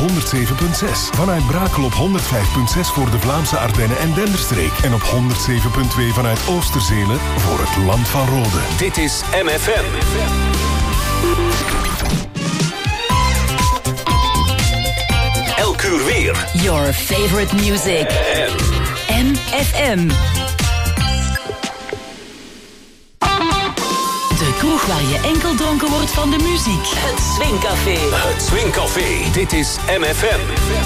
107.6. Vanuit Brakel op 105.6 voor de Vlaamse Ardennen en Denderstreek. En op 107.2 vanuit Oosterzele voor het Land van Rode. Dit is MFM. Elk uur weer. Your favorite music. MFM. De kroeg waar je enkel dronken wordt van de muziek. Het Swingcafé. Het Swingcafé. Dit is MFM.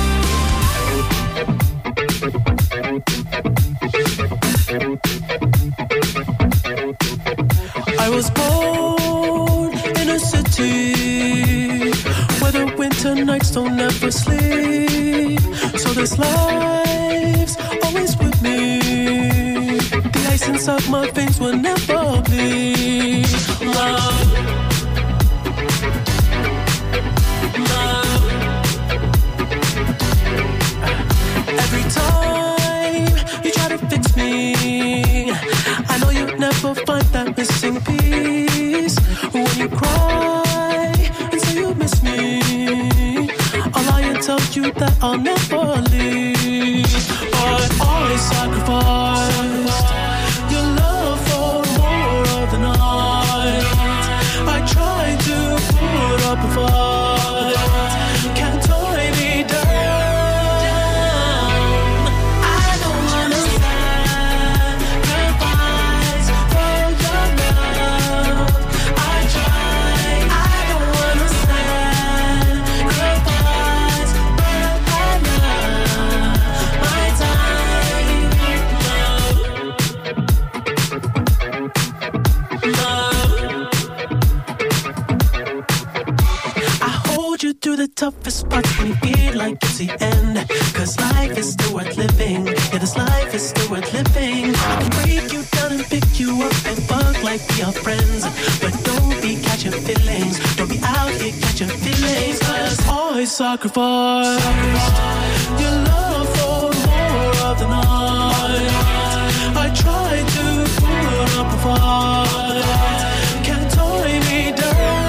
I was born in a city where the winter nights don't ever sleep. So this life's always with me. The ice inside my veins will never bleed. Love, love. Every time you try to fix me, I know you'll never find that missing piece. When you cry and say you miss me, I'll lie and tell you that I'll never leave. But I sacrificed your love for more of the night. I tried to put up a fight. Can't tie me down. Through the toughest parts when you feel like it's the end. Cause life is still worth living. Yeah, this life is still worth living. I can break you down and pick you up and fuck like we are friends. But don't be catching feelings. Don't be out here catching feelings. Cause I sacrificed your love for more of the night. I tried to put up a fight. Can't tie me down.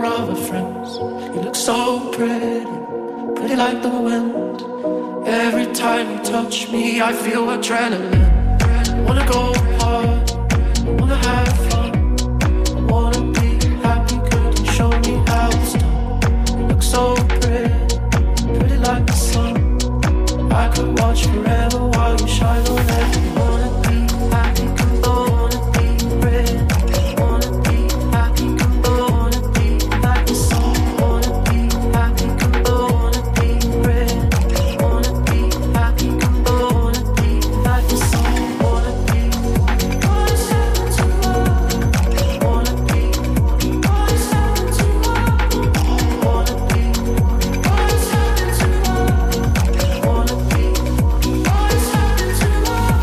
pretty like the wind. Every time you touch me, I feel adrenaline. Wanna go hard, wanna have fun, I wanna be happy. Could you show me how it's done? You look so pretty, pretty like the sun. I could watch forever while you shine on everyone. Wanna be happy, come on, wanna be pretty. Wanna be happy, come on, wanna be like the sun. Wanna be happy, come on, wanna be pretty. Wanna be happy, come on, wanna be like the sun. Wanna be what's happened to love? Wanna be what's happened to love? Wanna be what's happened to love? Wanna be what's happened to love?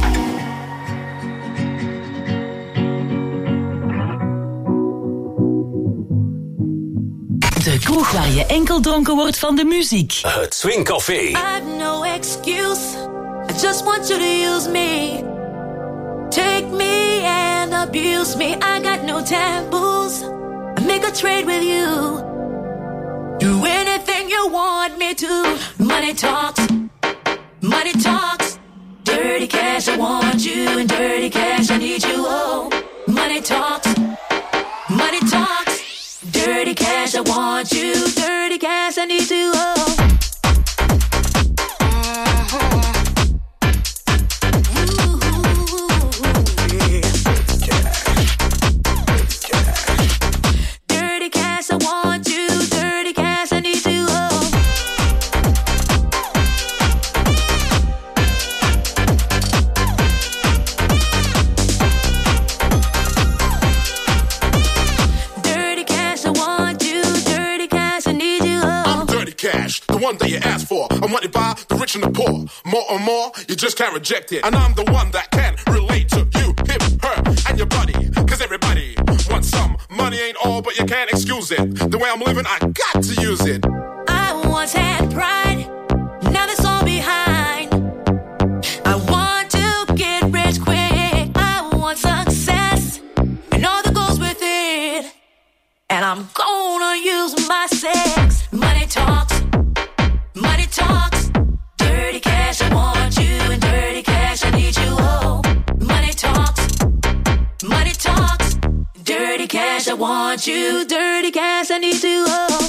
De kroeg waar je enkel dronken wordt van de muziek. Het Swing Café. I've no excuse. I just want you to use me. Take me and abuse me. I got no taboos. I make a trade with you. Do anything you want me to. Money talks. Money talks. Dirty cash, I want you. And dirty cash, I need you. Oh, money talks. Money talks. Dirty cash, I want you. Dirty cash, I need you. Oh. Dirty cash, I want you. Dirty cash, I need you. Oh. Dirty cash, I want you. Dirty cash, I need you. Oh. I'm dirty cash, the one that you asked for. I'm wanted by the rich and the poor. More and more, you just can't reject it. And I'm the one that can relate to you, him, her, and your buddy. Cause everybody wants some. Money ain't all, but you can't excuse it. The way I'm living, I got to use it. I once had pride, now that's all behind. I want to get rich quick. I want success and all that goes with it. And I'm gonna use my sex. Money talks, money talks. Dirty cash, I want you. And dirty cash, I need you. Oh, money talks, money talks. Dirty cash, I want you. Dirty cash, I need you. Oh.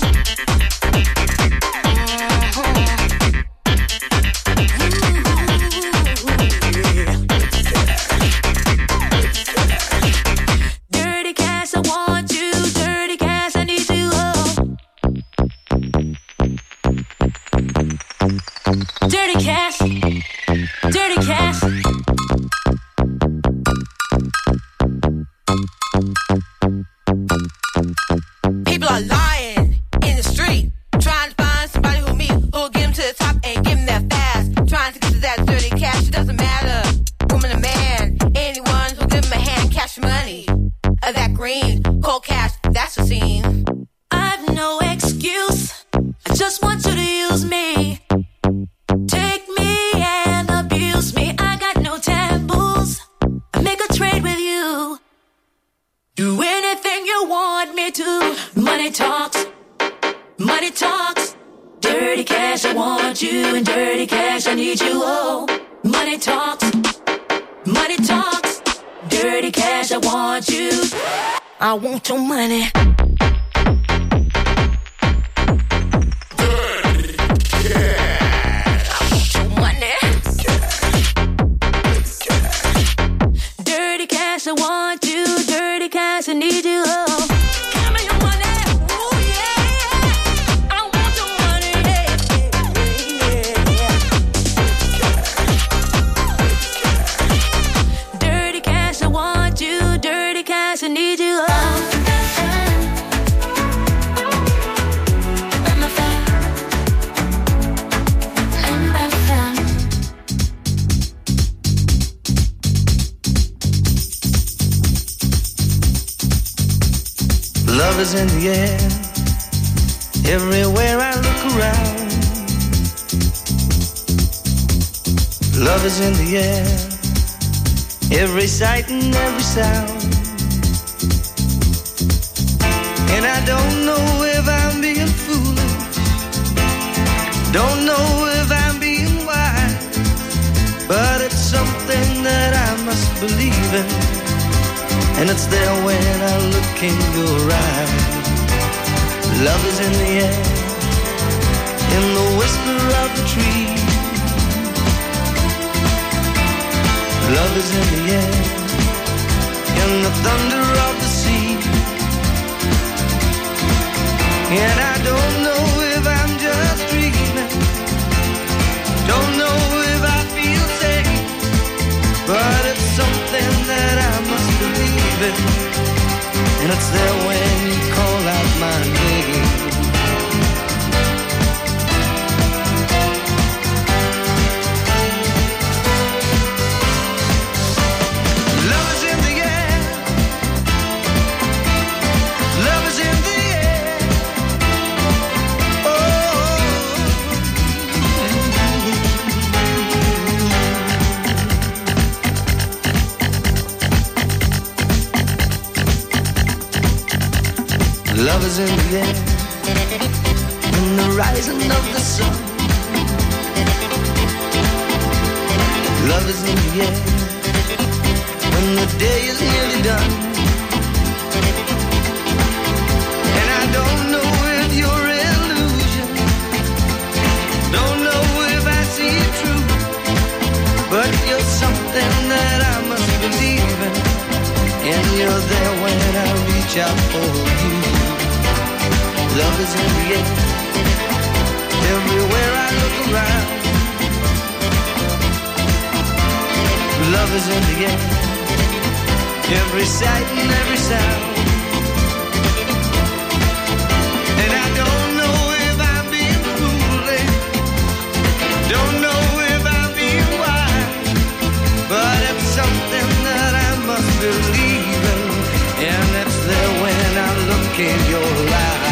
Dirty cash, I want you. Dirty cash, I need you. Oh. Dirty cash, dirty cash. People are lying in the street, trying to find somebody who'll get them to the top and give them that fast. Trying to get to that dirty cash, it doesn't matter. Woman or man, anyone who'll give them a hand, cash money. That green, cold cash, that's the scene. I've no excuse. I just want you to use me. Take me and abuse me. I got no taboos. I make a trade with you. Do anything you want me to. Money talks. Money talks. Dirty cash, I want you. And dirty cash, I need you. Oh, money talks. Money talks. Dirty cash, I want you. I want your money. Dirty cash, I want you. Dirty cash, I need you. Oh, give me your money. Ooh, yeah. I want your money. Yeah. Dirty cash, I want you. Dirty cash, I need you. Oh. Love is in the air, everywhere I look around. Love is in the air, every sight and every sound. And I don't know if I'm being foolish, don't know if I'm being wise. believing, and it's there when I look in your eyes. Love is in the air, in the whisper of the tree. Love is in the air, in the thunder of the sea. And I don't know if I'm just dreaming, don't know if I feel safe, but it's something that I must believe in, and it's there when you call out my name. Love is in the air, love is in the air. Love is in the air, in the rising of the sun. Love is in the air, when the day is nearly done. And I don't know if you're illusion, don't know if I see it true, but you're something that I must believe in, and you're there when I reach out for you. Love is in the air, everywhere I look around. Love is in the air, every sight and every sound. And I don't know if I'm being foolish, don't know if I'm being wise, but it's something that I must believe in, and it's there when I look in your eyes.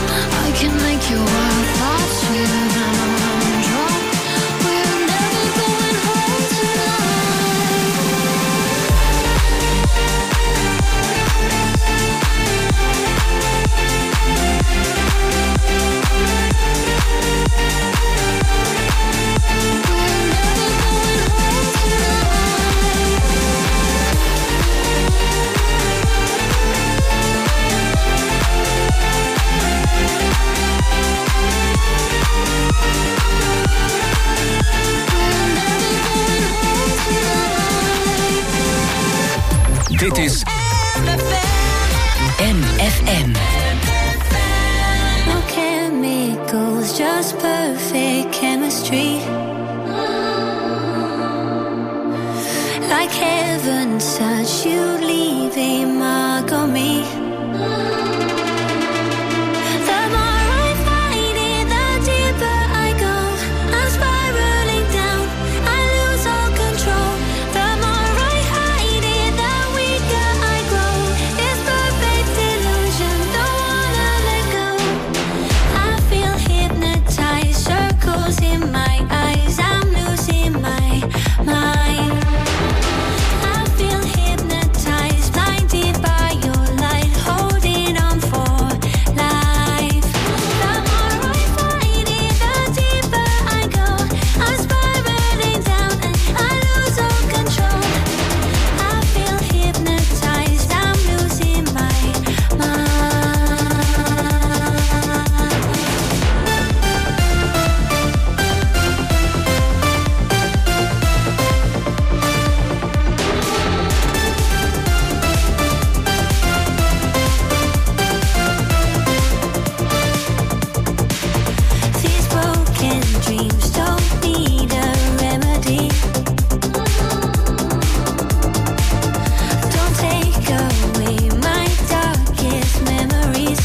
Make your wild thoughts sweeter than a lemon drop. We're never going MFM. No chemicals, just perfect chemistry. Like heaven touch, you leave a mark on me. The more I fight it, the deeper I go. I'm spiraling down, I lose all control. The more I hide it, the weaker I grow. It's perfect illusion, don't wanna let go. I feel hypnotized, circles in my eyes. I'm losing my mind. I feel hypnotized, blinded by your light, holding on for life. The more I fight it, the deeper I go. I'm spiraling down and I lose all control. I feel hypnotized, I'm losing my mind. These broken dreams don't need a remedy. Don't take away my darkest memories.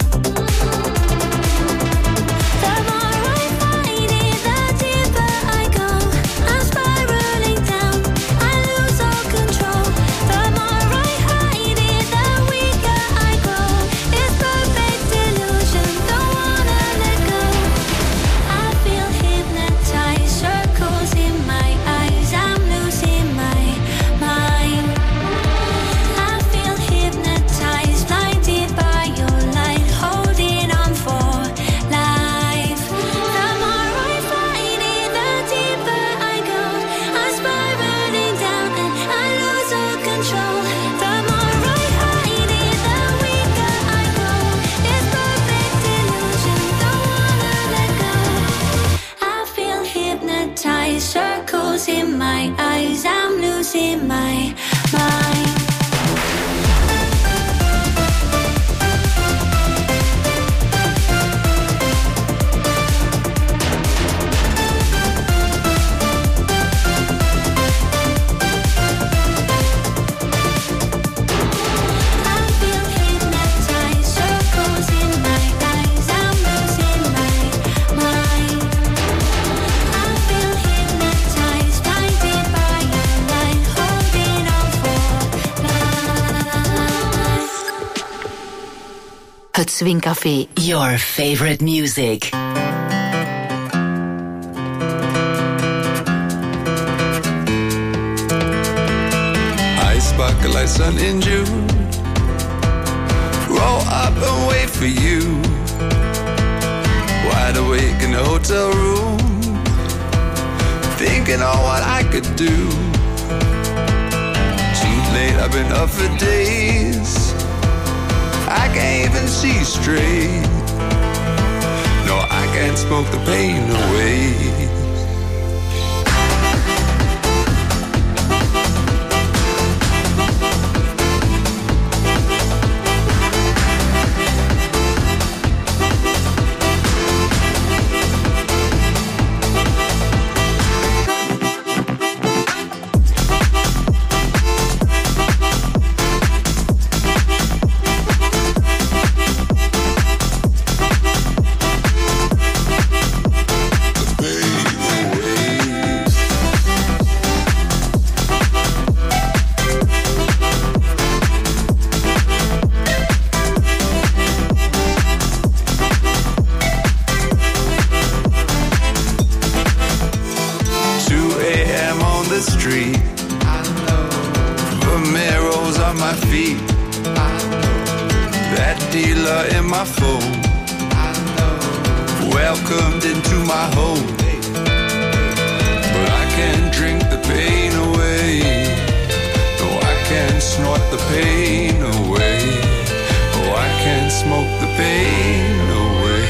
The more I fight it, the deeper I go. I'm spiraling down, I lose all control. The more I hide it, the weaker I grow. It's perfect illusion, don't wanna let go. I feel hypnotized, circles in my eyes. I'm losing my mind. I feel hypnotized, blinded by your light, holding on for life. The more I fight it, the deeper I go. I'm spiraling down and I lose all control. The more I hide it, the weaker I grow. It's perfect illusion, don't wanna let go. I feel hypnotized, circles in my eyes. I'm losing my mind. I feel hypnotized, circles in my eyes. I'm losing my mind. I feel hypnotized, blinded by your light, holding on for life. Het Swing Café, your favorite music. I sparkle like sun in June. Roll up and wait for you. Wide awake in the hotel room, thinking on what I could do. Too late, I've been up for days. I can't even see straight. No, I can't smoke the pain away. Welcomed into my home, but I can't drink the pain away. No, I can't snort the pain away. Oh, I can't smoke the pain away.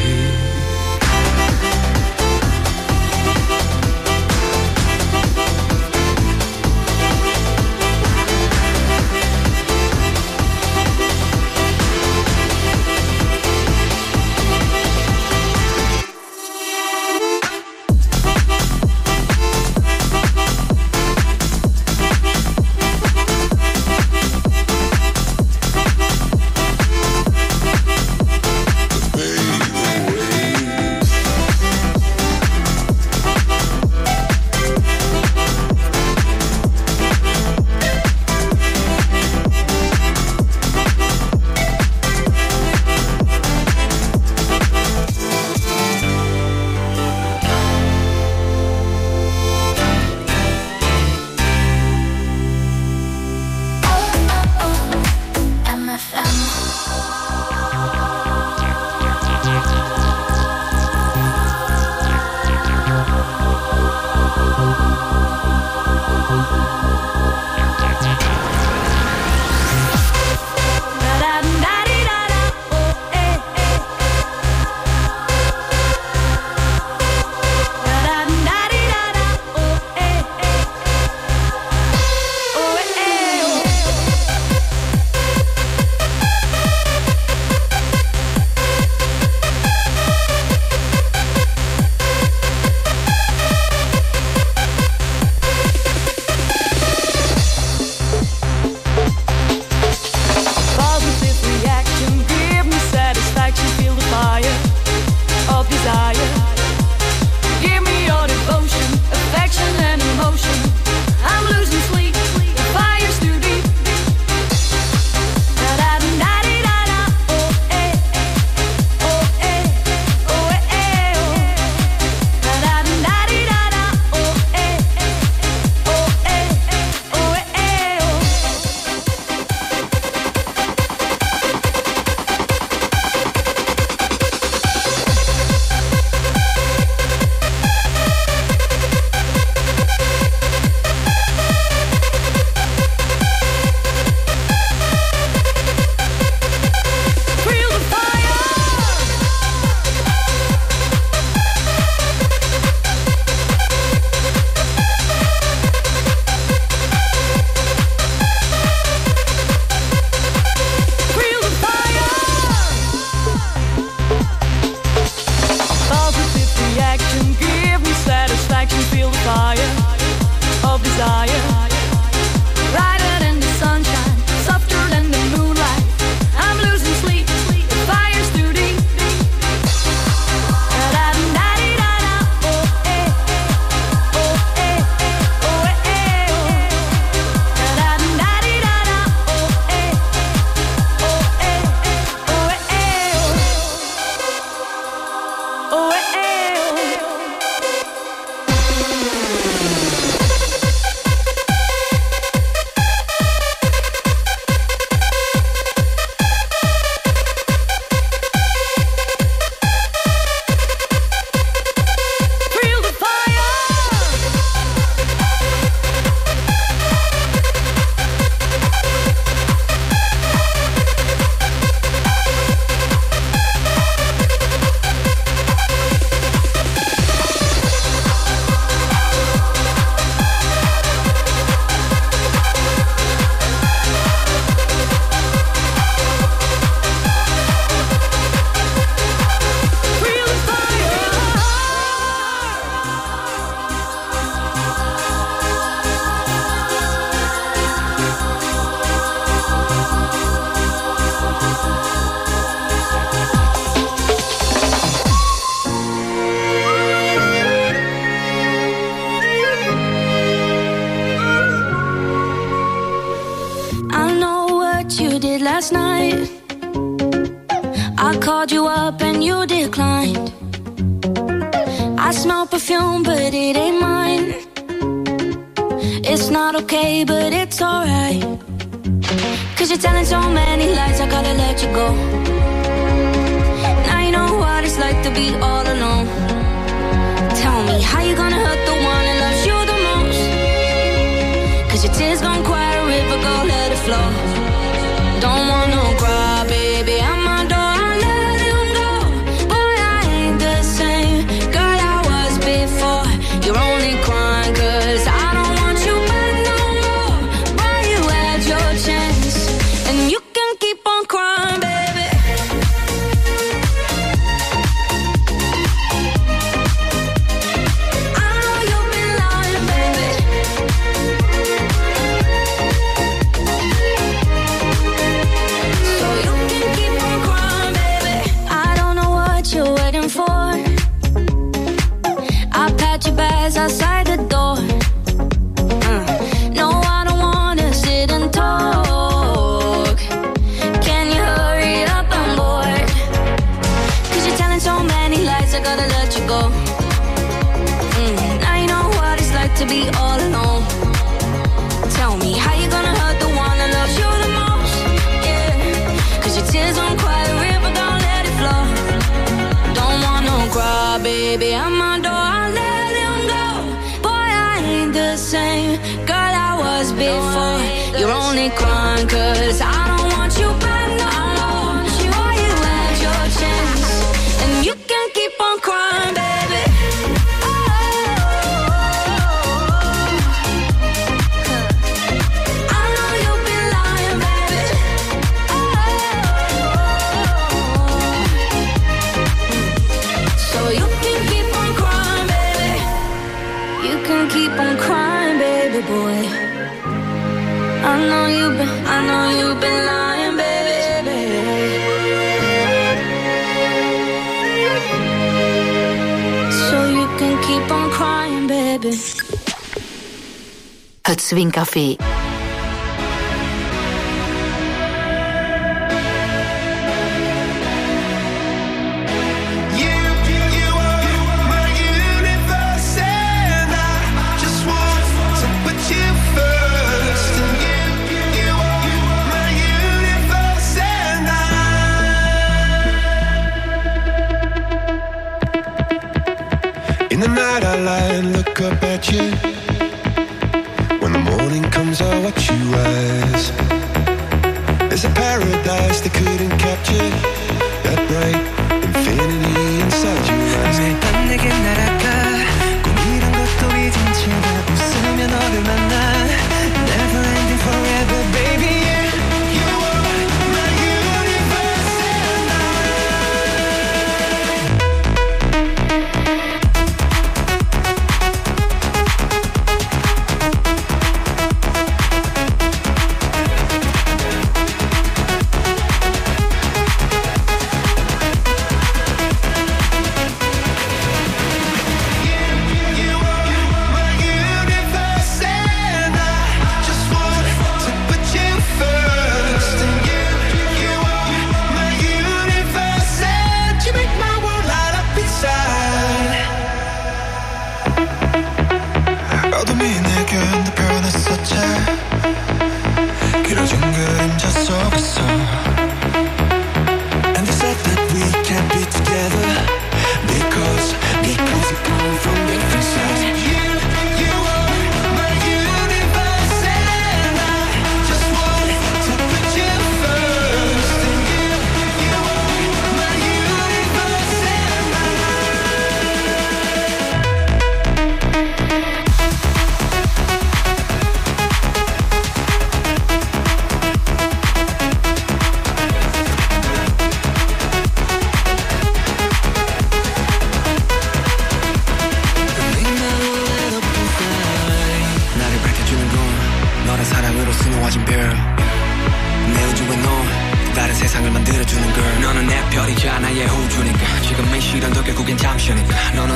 last night. I called you up and you declined. I smell perfume, but it ain't mine. It's not okay, but it's alright. Cause you're telling so many lies, I gotta let you go. Now you know what it's like to be all alone. Tell me, how you gonna hurt the one that loves you the most? Cause your tears gon' quiet a river, go let it flow. Don't want no cry, baby, I'm my door, I let him go. Boy, I ain't the same girl I was before. You're only crying cause I don't want you back no more. Boy, you had your chance, and you can keep on crying, baby. I know you've been lying, baby. So you can keep on crying, baby. I don't know what you're waiting for. I pat your bags outside the door. No, I don't wanna sit and talk. Can you hurry up, I'm bored. Cause you're telling so many lies, I gotta let you go. Now you know what it's like to be all alone. Tell me, how you gonna hurt the one that loves you the most? Yeah, cause your tears don't quiet a river, don't let it flow. Don't want no cry, baby, I'm my door, I let him go. Boy, I ain't the same girl I was before. You're only crying cause I don't want you back no more. Boy, you had your chance, and you can keep on crying, baby. I know you've been lying, baby. So you can keep on crying, baby. You can keep on crying, baby boy. I know you've been lying, baby. So you can keep on crying, baby. Het Swing Café. In the night I lie and look up at you. When the morning comes I watch you rise. There's a paradise they couldn't capture. That bright infinity inside your eyes. 매일 밤 내게 날아가 꿈이란 것도 잊은 채로 웃으며 너를 만나. Never ending forever baby yeah. You are my universe and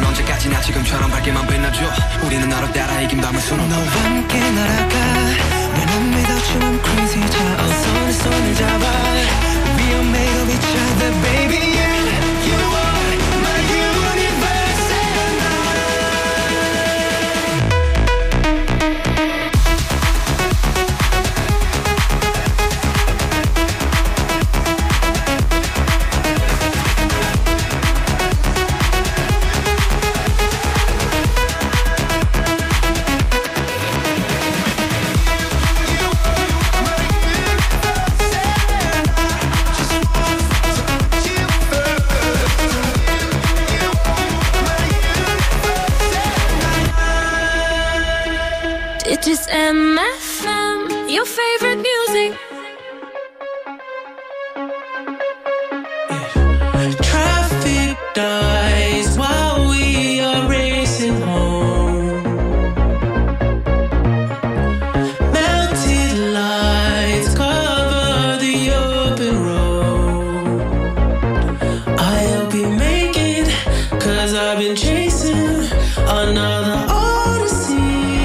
너와 함께 날아가 내 맘에 닿지만 crazy 자 어서 내 손을 잡아 We are made of each other baby yeah You are my universe and It is MFM, your favorite music. Traffic dies while we are racing home. Melted lights cover the open road. I hope you make it, 'cause I've been chasing another odyssey.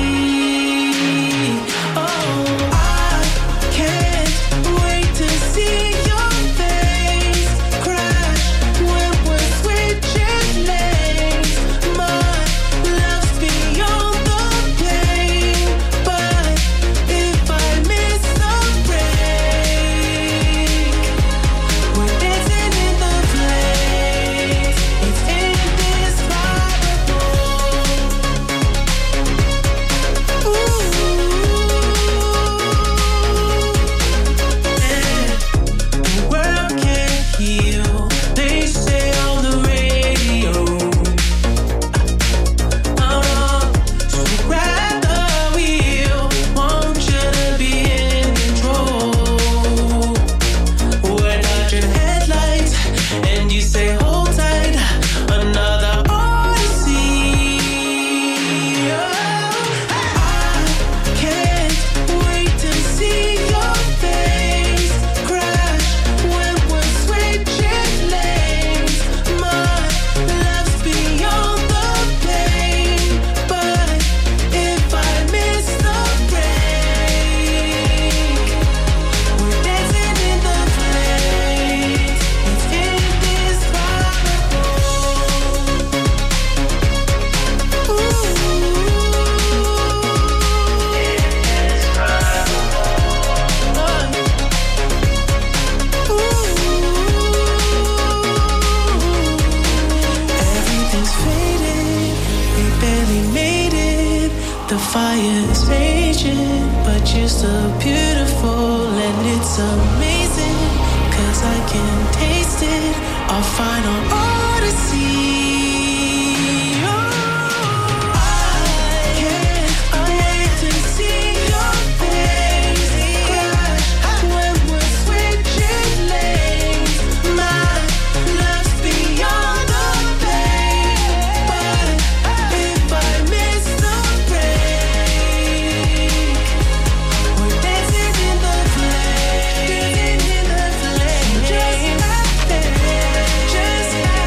Fire's raging, but you're so beautiful and it's amazing, 'cause I can taste it, our final odyssey. Just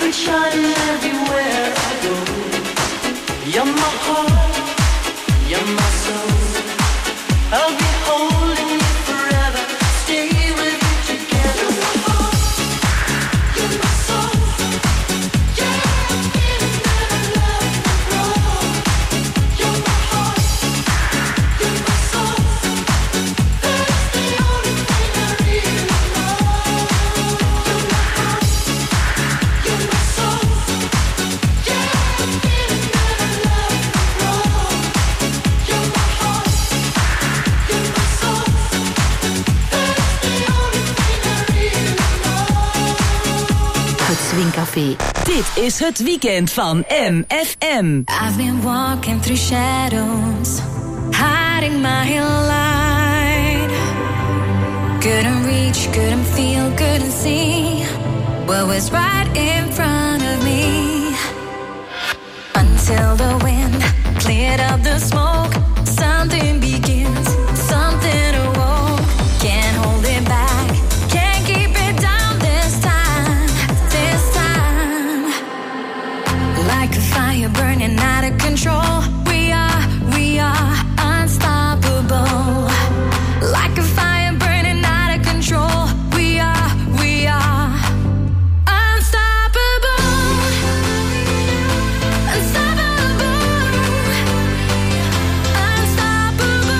sunshine everywhere I go. You're my heart, you're my soul. I'll be holding you forever, stay with you together. You're my heart, you're my soul. Yeah, I'm feeling that I love you wrong. You're my heart, you're my soul. That's the only thing I really know. You're my heart, you're my soul. Yeah, I'm feeling that I love you wrong. You're my heart, you're my soul. That's the only thing I really know. Het Swing Café. Dit is het weekend van MFM. I've been walking through shadows, hiding my light. Couldn't reach, couldn't feel, couldn't see what was right in front of me. Until the wind cleared up the smoke, something begins, something awoke. Can't hold it back, can't keep it down this time, this time. Like a fire burning out of control, we are unstoppable. Like a fire burning out of control, we are unstoppable. Unstoppable. Unstoppable.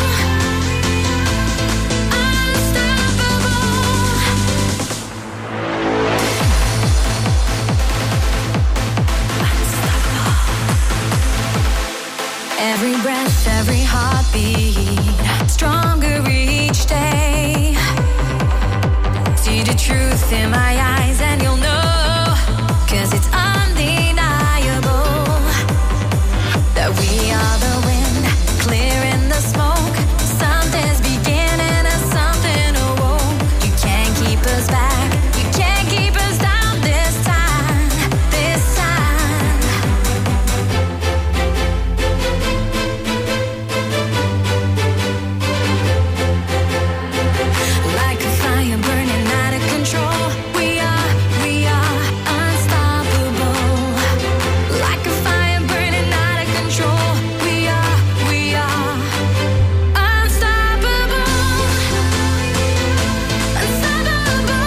Every breath, every heartbeat, stronger each day. See the truth in my eyes and you'll know, 'cause it's undeniable that we are the wind, clearing the smoke. Something's beginning and something awoke. You can't keep us back, you can't keep us down this time, this time. Like a fire burning out of control, we are unstoppable. Like a fire burning out of control, we are unstoppable. Unstoppable.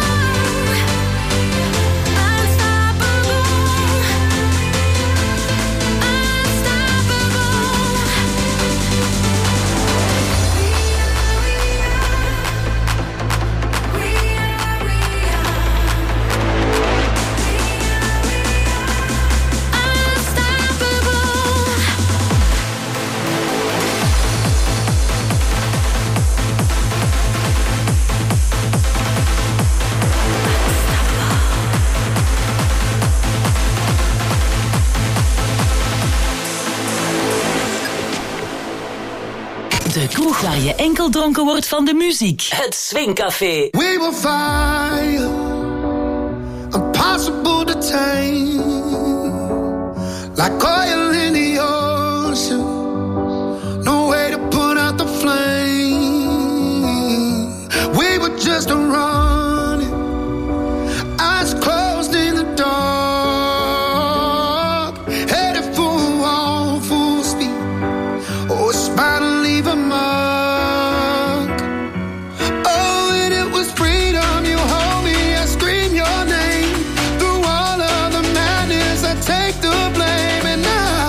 De kroeg waar je enkel dronken wordt van de muziek. Het Swing Café. We will fire, impossible to tame, like oil in the ocean, no way to put out the flame. We were just running, eyes closed in the dark, headed for a wall, full speed. Oh, it's bound to leave a mark. Oh, and it was freedom. You hold me, I scream your name. Through all of the madness, I take the blame. And now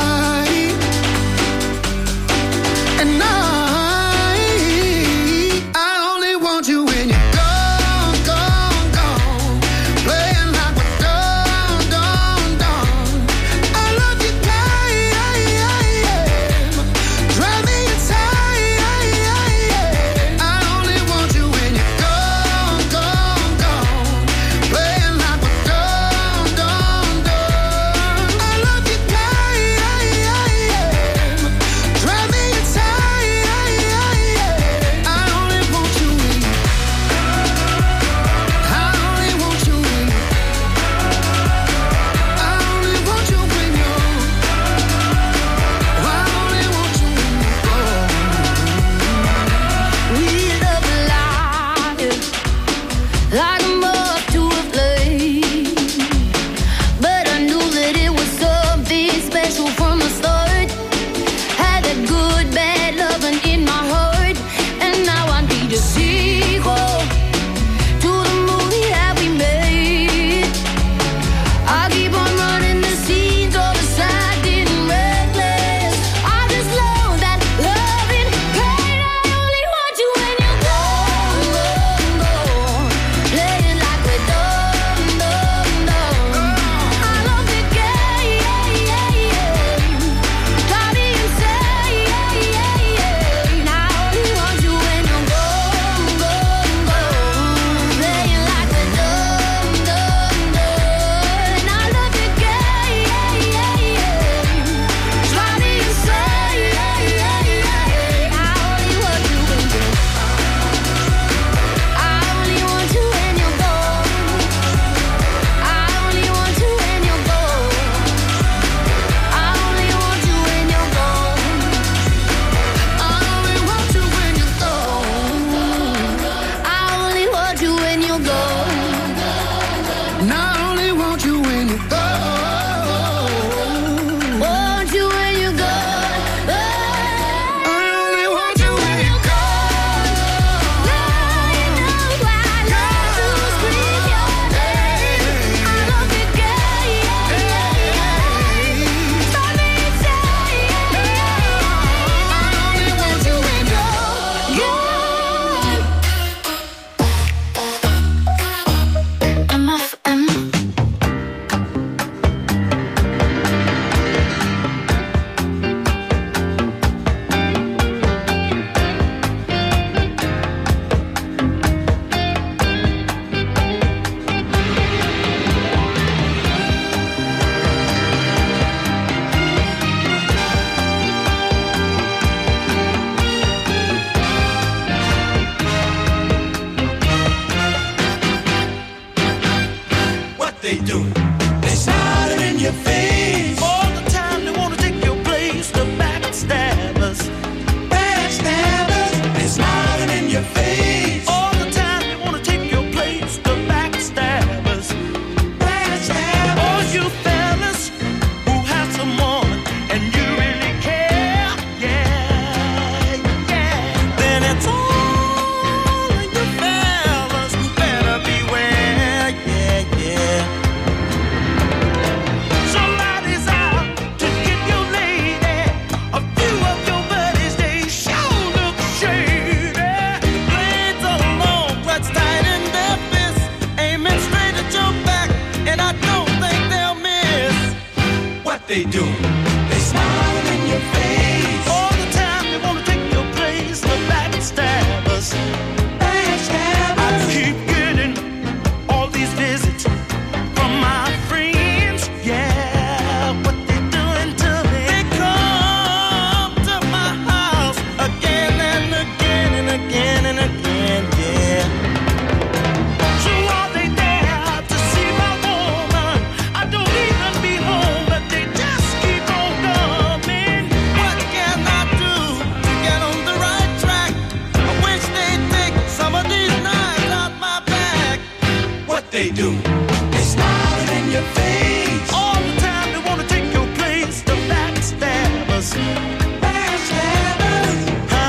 they do? They smile in your face. All the time they wanna take your place. The backstabbers. Backstabbers. I keep getting all these visits from my friends. Yeah, what they doing to me? They come to my house again and again and again and again. Yeah. So are they there to see my woman? I don't even be home, but they just keep on coming. What can I do to get on the right track? I wish they'd take some of these knives out my back. What they do? They smile in your face. All the time they wanna take your place. The backstabbers. Backstabbers.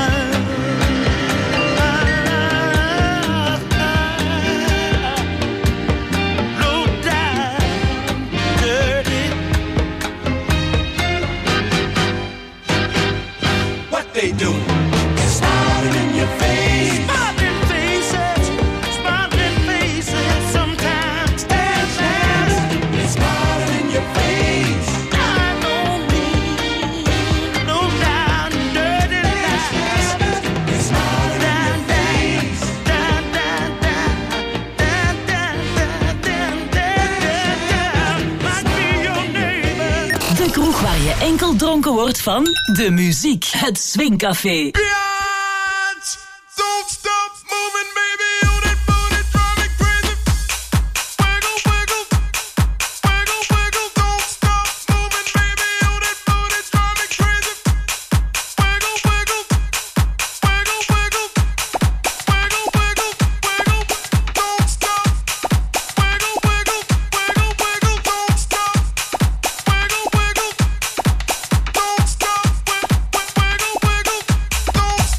Low down, dirty. What they do? They're smiling in your face. Smiling faces, smiling faces. Sometimes they're smiling in your face. I know me, low down, dirty lies. They're smiling in your face. Down, down, down, down, down, down, down, down, down. Might be your neighbor. De kroeg waar je enkel dronken wordt van de muziek. Het Swingcafé. Don't stop moving, baby. On that booty, drive me crazy. Wiggle, wiggle, wiggle, wiggle. Don't stop moving, baby. On that booty, drive me crazy. Wiggle, wiggle, wiggle, wiggle, wiggle, wiggle, wiggle. Don't stop. Wiggle, wiggle, wiggle, wiggle. Don't stop. Wiggle, wiggle. Don't stop. Wiggle, wiggle. Don't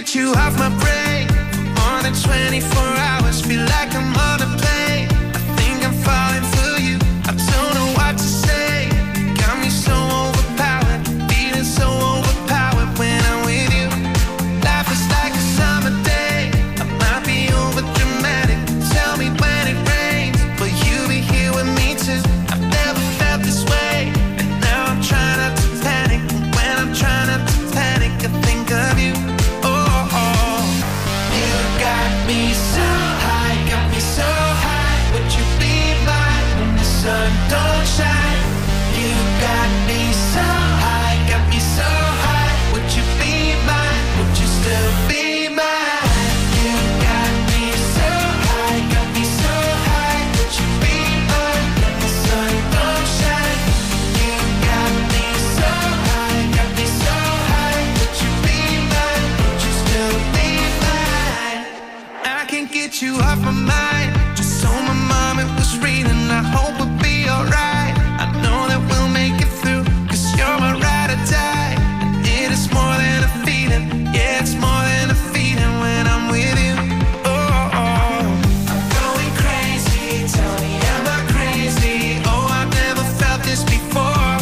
get you off my brain for more than 24 hours. Feel like I'm on a plane. I think I'm falling for you. I don't know what to say. Got me so overpowered, feeling so overpowered when I'm with you. Life is like a summer day. I might be over dramatic. Tell me when it rains, but you be here with me too. I've never felt this way, and now I'm trying not to panic. And when I'm trying not to panic, I think of you. Oh, oh. You got me so high, got me so high. Would you be mine when the sun don't shine? You got me so high, got me so high. Would you be mine? Would you still be mine? You got me so high, got me so high. Would you be mine when the sun don't shine? You got me so high, got me so high. Would you be mine? Would you still be mine? I can't get you off my mind. Just so my mom it was reading. I hope we'll be alright. I know that we'll make it through, 'cause you're my ride or die. And it is more than a feeling. Yeah, it's more than a feeling when I'm with you. Oh, oh. I'm going crazy. Tell me, am I crazy? Oh, I've never felt this before.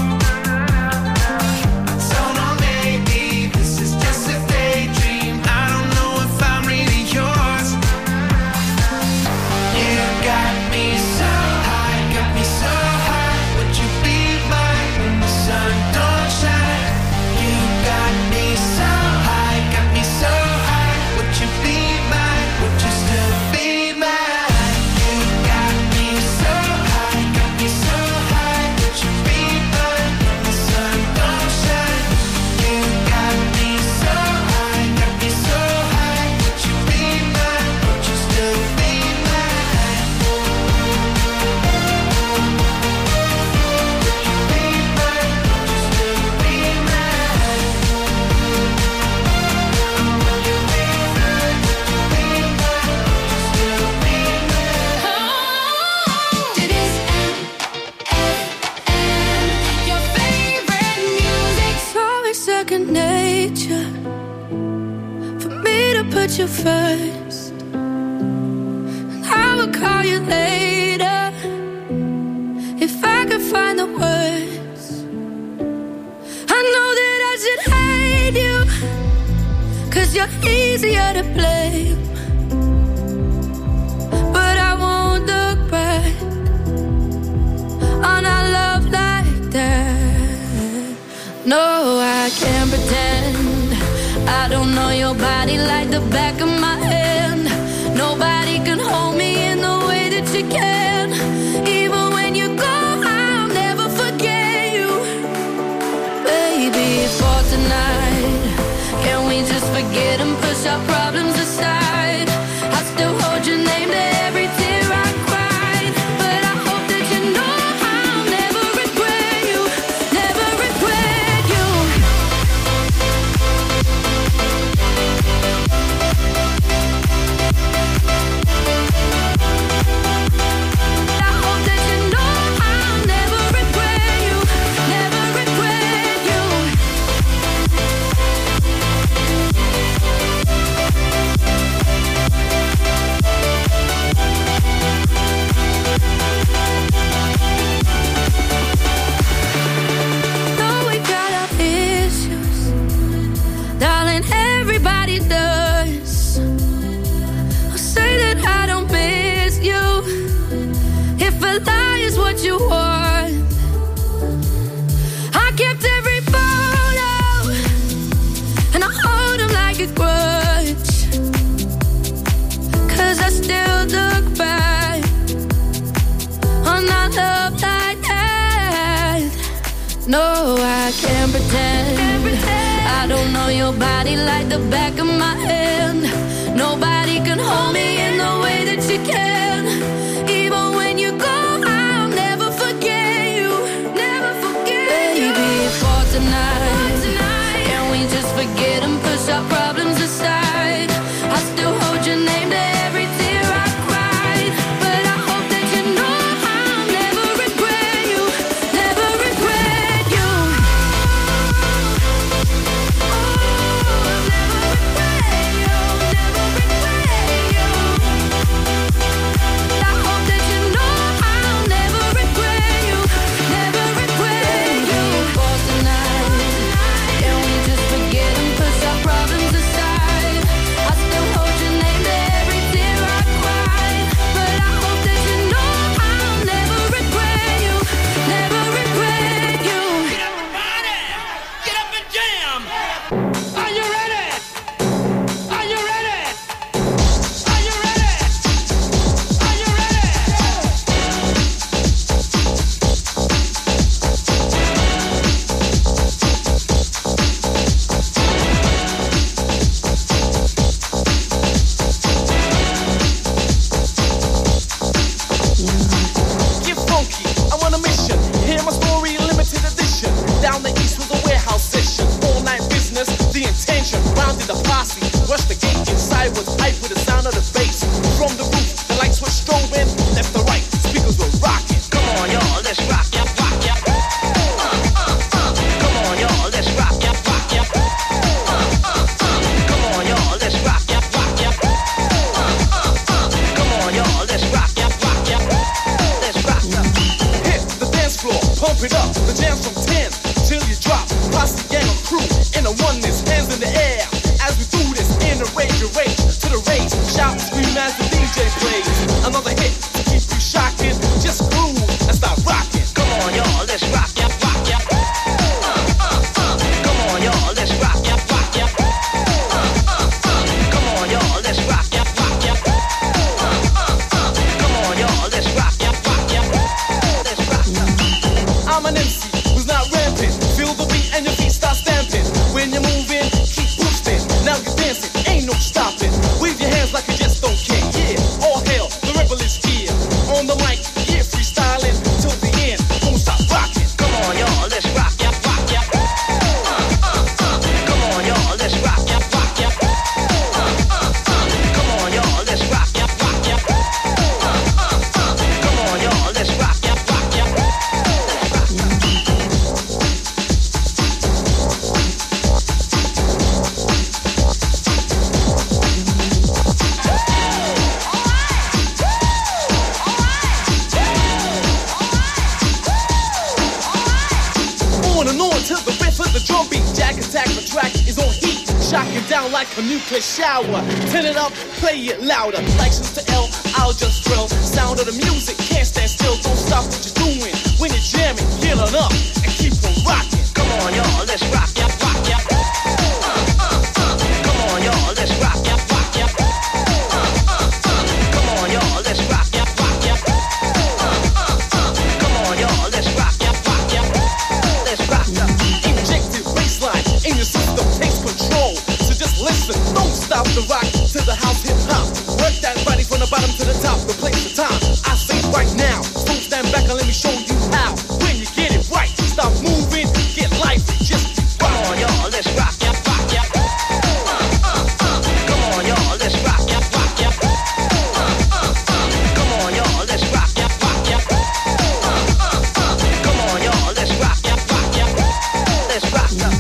I don't know, maybe this is just a daydream. I don't know if I'm really yours. You got me so high, got me so high. Would you be mine when the sun don't shine? You got me so high, got me so high. Would you be mine? Would you still be mine? You got me so high, got me so high. Would you be mine when the sun don't shine? You got me so high, got me so high. Would you be mine? Would you still be mine? Would you be mine? Would you still be mine? Would you be mine? Would you be mine? Would you still be mine? It is your favorite music. So it's second nature for me to put you first. And I will call you later if I could find the words. I know that I should hate you, 'cause you're easier to blame. But I won't look back on our love like that. No, I can't pretend I don't know your body like the back of my hand. Nobody can hold me in the way that you can. Even when you go, I'll never forget you. Baby, for tonight, can we just forget and push our problems aside? I still hold your name to every tear I cried. But I hope that you know I'll never regret you. Never regret you. I hope that you know I'll never regret you. Never regret you. Though we got our issues, darling, everybody does. I'll say that I don't miss you. If a lie is what you want, I kept every photo and I hold them like a grudge. 'Cause I still look back on our love like that. No, I can't pretend I don't know your body like the back of my hand. Nobody can hold me in the way that you can. Even when you go, I'll never forget you. Never forget you. Baby, for tonight, can we just forget and push our problems aside? I still hold your name to every tear I cried. But I hope that you know I'll never regret you. Never regret you. Oh, I'll never regret posse gang of crew in a oneness, hands in the air. As we do this in a rage to the race. Shout and scream as the DJ plays. Another hit to keep you shocking. Just groove and start rocking. Come on, y'all, let's rock, yeah, rock, yeah. Come on, y'all, let's rock, yeah, rock, yeah. Come on, y'all, let's rock, yeah, rock, yeah. Come on, y'all, let's rock, yeah, rock, yeah. Let's rock, yeah. I'm an MC who's not rampant. Feel the beat and your feet start stamping. When you're moving, keep boosting. Now you're dancing, ain't no stopping. Wave your hands like you just don't care. Yeah, all hail, the rebel is here. On the mic, yeah, freestyling till the end. Don't stop rocking. Come on, y'all, let's rock, yeah, rock, yeah. Come on, y'all, let's rock, yeah, rock, yeah. Come on, y'all, let's rock, yeah, rock, yeah. Come on, y'all, let's rock, yeah, rock, yeah. On and on till the riff of the drum beat. Jack attack, the track is on heat. Shocking down like a nuclear shower. Turn it up, play it louder. Like Sister L, I'll just thrill. Sound of the music, can't stand still. Don't stop what you're doing. When you're jamming, get on up and keep on rocking. Come on, y'all, let's rock, yeah, rock, yeah. Come on, y'all, let's rock, yeah, rock, yeah. Come on, y'all, let's rock, yeah, rock, yeah. Come on, y'all, let's rock, yeah, rock, yeah. Let's rock, yeah. Injected baseline in your system takes control. So just listen, don't stop the rock to the house hip hop. Work that body from the bottom to the top. The place, the time. I say right now. Don't stand back and let me show you how. When you get it right, stop moving, get lively, just rock. Come on, y'all, let's rock, yeah, rock, yeah. Come on, y'all, let's rock, yeah, rock, yeah. Come on, y'all, let's rock, yeah, rock, yeah. Come on, y'all, let's rock, yeah, rock, yeah. Let's rock, yeah.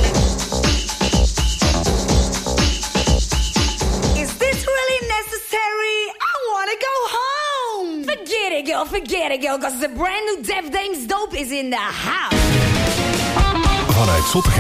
Is this really necessary? I wanna go home. Forget it, girl, cause the brand new Def Dames Dope is in the house. Vanuit Zottegem